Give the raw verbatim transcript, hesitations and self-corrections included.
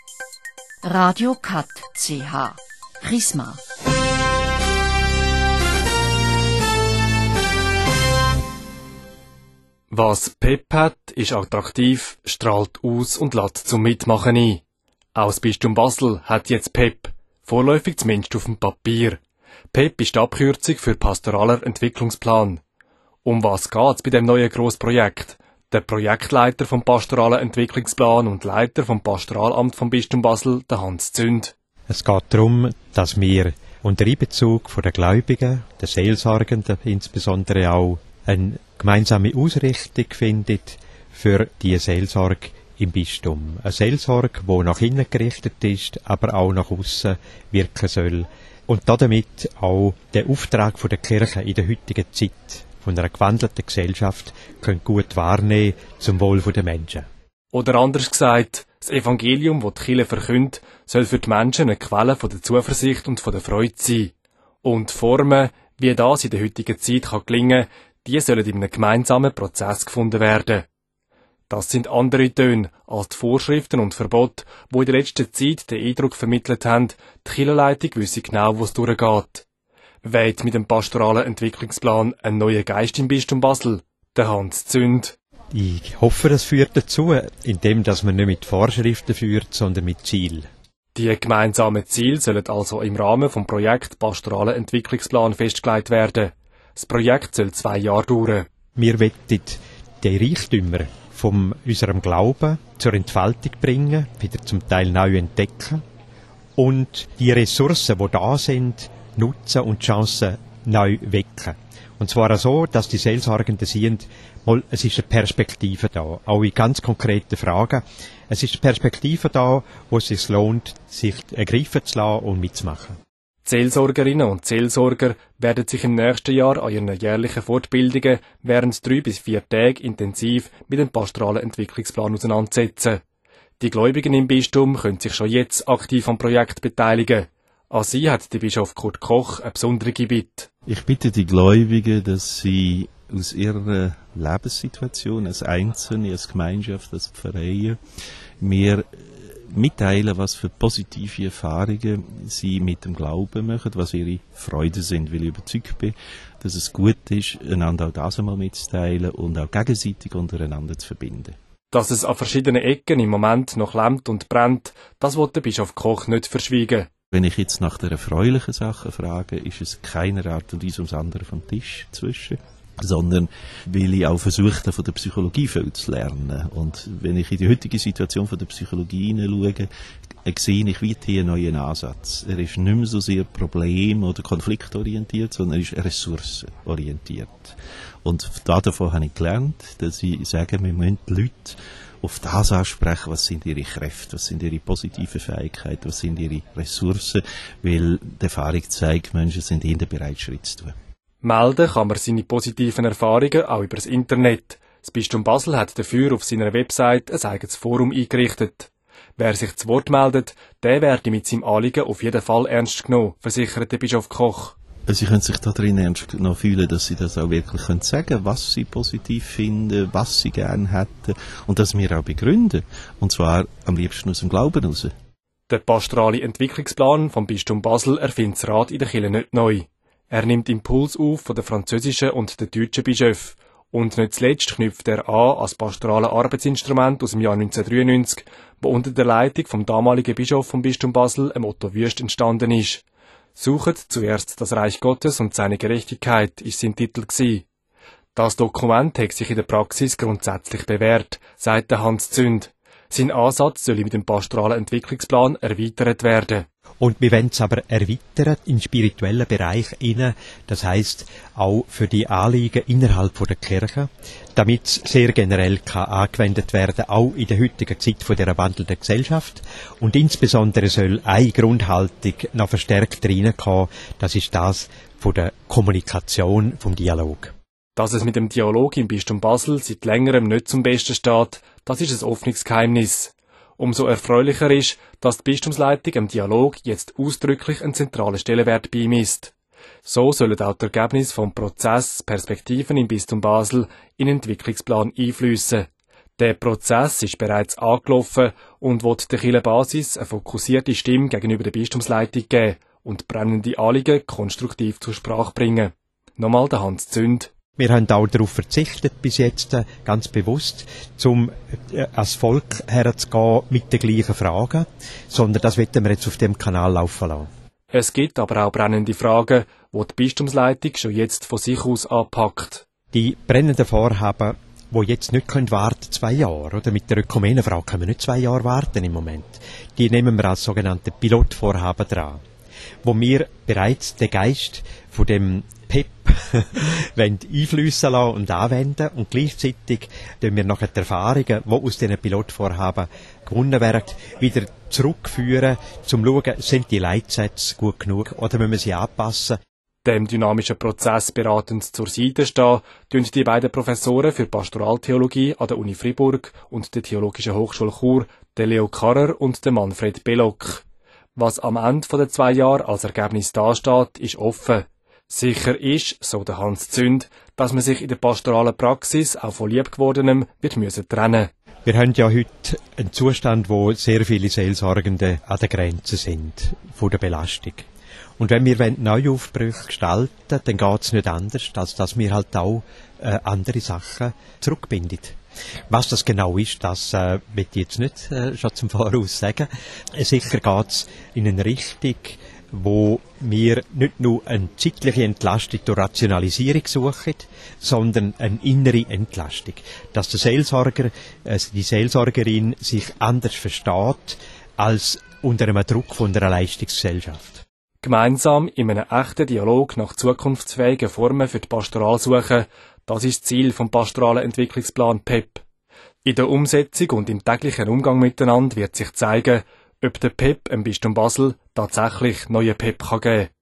Radio Cut C H Prisma. Was Pep hat, ist attraktiv, strahlt aus und lädt zum Mitmachen ein. Auch das Bistum Basel hat jetzt Pep, vorläufig zumindest auf dem Papier. Pep ist die Abkürzung für Pastoraler Entwicklungsplan. Um was geht's bei dem neuen Grossprojekt? Der Projektleiter vom Pastoralen Entwicklungsplan und Leiter vom Pastoralamt vom Bistum Basel, der Hans Zünd. Es geht darum, dass wir unter Einbezug der Gläubigen, der Seelsorgenden insbesondere auch, eine gemeinsame Ausrichtung findet für die Seelsorge im Bistum. Eine Seelsorge, die nach innen gerichtet ist, aber auch nach außen wirken soll. Und damit auch den Auftrag der Kirche in der heutigen Zeit, von einer gewandelten Gesellschaft, können gut wahrnehmen zum Wohl der Menschen. Oder anders gesagt, das Evangelium, das die Kirche verkündet, soll für die Menschen eine Quelle von der Zuversicht und von der Freude sein. Und Formen, wie das in der heutigen Zeit kann gelingen kann, die sollen in einem gemeinsamen Prozess gefunden werden. Das sind andere Töne als die Vorschriften und Verbote, die in der letzten Zeit den Eindruck vermittelt haben, die Kirchenleitung wisse genau, wo es durchgeht. Weht mit dem pastoralen Entwicklungsplan ein neuer Geist im Bistum Basel? Der Hans Zünd. Ich hoffe, das führt dazu, indem dass man nicht mit Vorschriften führt, sondern mit Ziel. Die gemeinsamen Ziele sollen also im Rahmen vom Projekt Pastoralen Entwicklungsplan festgelegt werden. Das Projekt soll zwei Jahre dauern. Wir wollen die Reichtümer von unserem Glauben zur Entfaltung bringen, wieder zum Teil neu entdecken und die Ressourcen, die da sind, nutzen und die Chancen neu wecken. Und zwar so, dass die Seelsorgenden sehen, mal, es ist eine Perspektive da, auch in ganz konkreten Fragen. Es ist eine Perspektive da, wo es sich lohnt, sich ergreifen zu lassen und mitzumachen. Die Seelsorgerinnen und Seelsorger werden sich im nächsten Jahr an ihren jährlichen Fortbildungen während drei bis vier Tage intensiv mit dem pastoralen Entwicklungsplan auseinandersetzen. Die Gläubigen im Bistum können sich schon jetzt aktiv am Projekt beteiligen. An sie hat der Bischof Kurt Koch eine besondere Bitte. Ich bitte die Gläubigen, dass sie aus ihrer Lebenssituation als Einzelne, als Gemeinschaft, als Pfarreien mir mitteilen, was für positive Erfahrungen sie mit dem Glauben machen, was ihre Freuden sind, weil ich überzeugt bin, dass es gut ist, einander auch das einmal mitzuteilen und auch gegenseitig untereinander zu verbinden. Dass es an verschiedenen Ecken im Moment noch lämmt und brennt, das will der Bischof Koch nicht verschweigen. Wenn ich jetzt nach der erfreulichen Sache frage, ist es keiner Art und Weise ums andere vom Tisch zwischen, sondern weil ich auch versucht habe, von der Psychologie viel zu lernen. Und wenn ich in die heutige Situation von der Psychologie hineinschaue, sehe ich wie hier einen neuen Ansatz. Er ist nicht mehr so sehr problem- oder konfliktorientiert, sondern er ist ressourcenorientiert. Und davon habe ich gelernt, dass ich sage, wir müssen die Leute auf das ansprechen, was sind ihre Kräfte, was sind ihre positiven Fähigkeiten, was sind ihre Ressourcen, weil die Erfahrung zeigt, Menschen sind in der bereit, Schritt zu tun. Melden kann man seine positiven Erfahrungen auch über das Internet. Das Bistum Basel hat dafür auf seiner Website ein eigenes Forum eingerichtet. Wer sich zu Wort meldet, der werde mit seinem Anliegen auf jeden Fall ernst genommen, versichert der Bischof Koch. Sie können sich darin ernst genommen fühlen, dass sie das auch wirklich können sagen, was sie positiv finden, was sie gerne hätten und das wir auch begründen. Und zwar am liebsten aus dem Glauben heraus. Der pastorale Entwicklungsplan vom Bistum Basel erfindet das Rad in der Kirche nicht neu. Er nimmt Impuls auf von den französischen und den deutschen Bischöfen. Und nicht zuletzt knüpft er an als pastorale Arbeitsinstrument aus dem Jahr neunzehnhundertdreiundneunzig, das unter der Leitung vom damaligen Bischof vom Bistum Basel, Otto Wüst, entstanden ist. «Suchet zuerst das Reich Gottes und seine Gerechtigkeit» ist sein Titel gewesen. Das Dokument hat sich in der Praxis grundsätzlich bewährt, sagt der Hans Zünd. Sein Ansatz soll mit dem pastoralen Entwicklungsplan erweitert werden. Und wir wollen es aber erweitern im spirituellen Bereich inne, das heisst auch für die Anliegen innerhalb der Kirche, damit es sehr generell kann angewendet werden, auch in der heutigen Zeit von der wandelnden Gesellschaft. Und insbesondere soll eine Grundhaltung noch verstärkt reinkommen, das ist das von der Kommunikation, vom Dialog. Dass es mit dem Dialog im Bistum Basel seit längerem nicht zum Besten steht, das ist ein offenes Geheimnis. Umso erfreulicher ist, dass die Bistumsleitung im Dialog jetzt ausdrücklich einen zentralen Stellenwert beimisst. So sollen auch die Ergebnisse vom Prozess Perspektiven im Bistum Basel in den Entwicklungsplan einfliessen. Der Prozess ist bereits angelaufen und will der Kirchenbasis eine fokussierte Stimme gegenüber der Bistumsleitung geben und brennende Anliegen konstruktiv zur Sprache bringen. Nochmal der Hans Zünd. Wir haben auch darauf verzichtet, bis jetzt äh, ganz bewusst, zum äh, als Volk herzugehen mit den gleichen Fragen, sondern das wollen wir jetzt auf dem Kanal laufen lassen. Es gibt aber auch brennende Fragen, die die Bistumsleitung schon jetzt von sich aus anpackt. Die brennenden Vorhaben, die jetzt nicht können warten, zwei Jahre, oder? Mit der Ökumenenfrage können wir nicht zwei Jahre warten im Moment. Die nehmen wir als sogenannte Pilotvorhaben dran, wo wir bereits den Geist von dem P E P einfliessen lassen und anwenden und gleichzeitig tun wir nachher die Erfahrungen, die aus diesen Pilotvorhaben gewonnen werden, wieder zurückführen, um zu schauen, sind die Leitsätze gut genug oder müssen wir sie anpassen. Dem dynamischen Prozess beratend zur Seite stehen, tun die beiden Professoren für Pastoraltheologie an der Uni Fribourg und der Theologischen Hochschule Chur, der Leo Karrer und der Manfred Bellock. Was am Ende der zwei Jahre als Ergebnis dasteht, ist offen. Sicher ist, so der Hans Zünd, dass man sich in der pastoralen Praxis auch von Liebgewordenem wird müssen trennen. Wir haben ja heute einen Zustand, wo sehr viele Seelsorgende an der Grenze sind von der Belastung. Und wenn wir Neuaufbrüche gestalten, dann geht es nicht anders, als dass wir halt auch äh, andere Sachen zurückbinden. Was das genau ist, das äh, will ich jetzt nicht äh, schon zum Voraus sagen. Sicher geht es in eine Richtung, wo wir nicht nur eine zeitliche Entlastung durch Rationalisierung suchen, sondern eine innere Entlastung. Dass der Seelsorger, also die Seelsorgerin sich anders versteht als unter einem Druck von einer Leistungsgesellschaft. Gemeinsam in einem echten Dialog nach zukunftsfähigen Formen für die Pastoral suchen, das ist das Ziel vom pastoralen Entwicklungsplan P E P. In der Umsetzung und im täglichen Umgang miteinander wird sich zeigen, ob der P E P im Bistum Basel tatsächlich neue P E P kann geben kann.